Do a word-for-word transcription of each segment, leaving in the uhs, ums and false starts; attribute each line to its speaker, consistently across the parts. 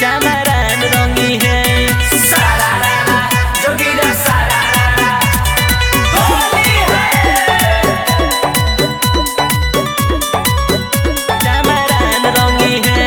Speaker 1: चमरान रंगी है
Speaker 2: सारारा जोगीरा सारारा होली है
Speaker 1: चमरान रंगी है।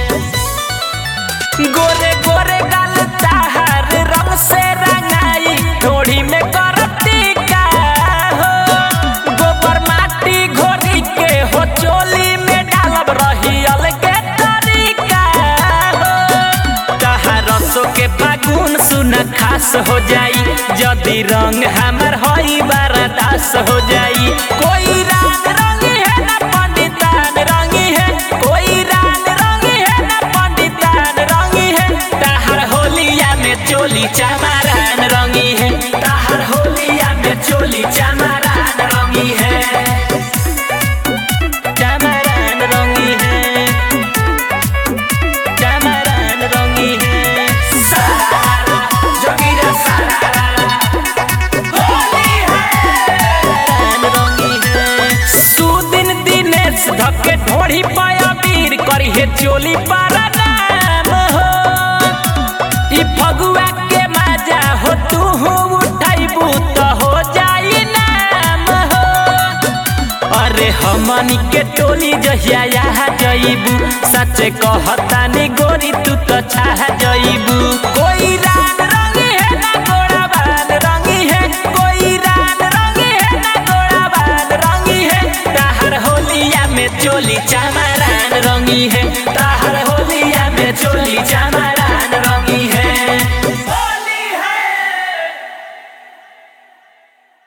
Speaker 1: गोरे गोरे गाल ताहार रंग से रंगाई थोड़ी में करती का हो गोबर माटी घोरी के हो चोली में डालब रही अलगे तरीका हो तहारसो के फागुन सुना खास हो जाई जदी रंग हमर होई बरदास हो जाई। कोई रान रंगी है ना पंडितान रंगी है कोई रान रंगी है ना पंडितान रंगी है ताहर होलिया में चोली चमरान रंगी है
Speaker 2: ताहर होलिया में चोली चमरान रंगी है
Speaker 1: चमरान रंगी है चमरान रंगी है
Speaker 2: सारारा जोगीरा सारारा होली है
Speaker 1: चमरान रंगी है। सुदिन दिनेश धके ढोड़ी पाया वीर करी है चोली पर नाम हो ई फगुआ के मजा हो तू हो उठाइबू तो हो जाई नाम हो अरे हमनी के टोली जहिया यहाँ जइबू सच कहतानी गोरी तू तो छा जइबू। कोई रान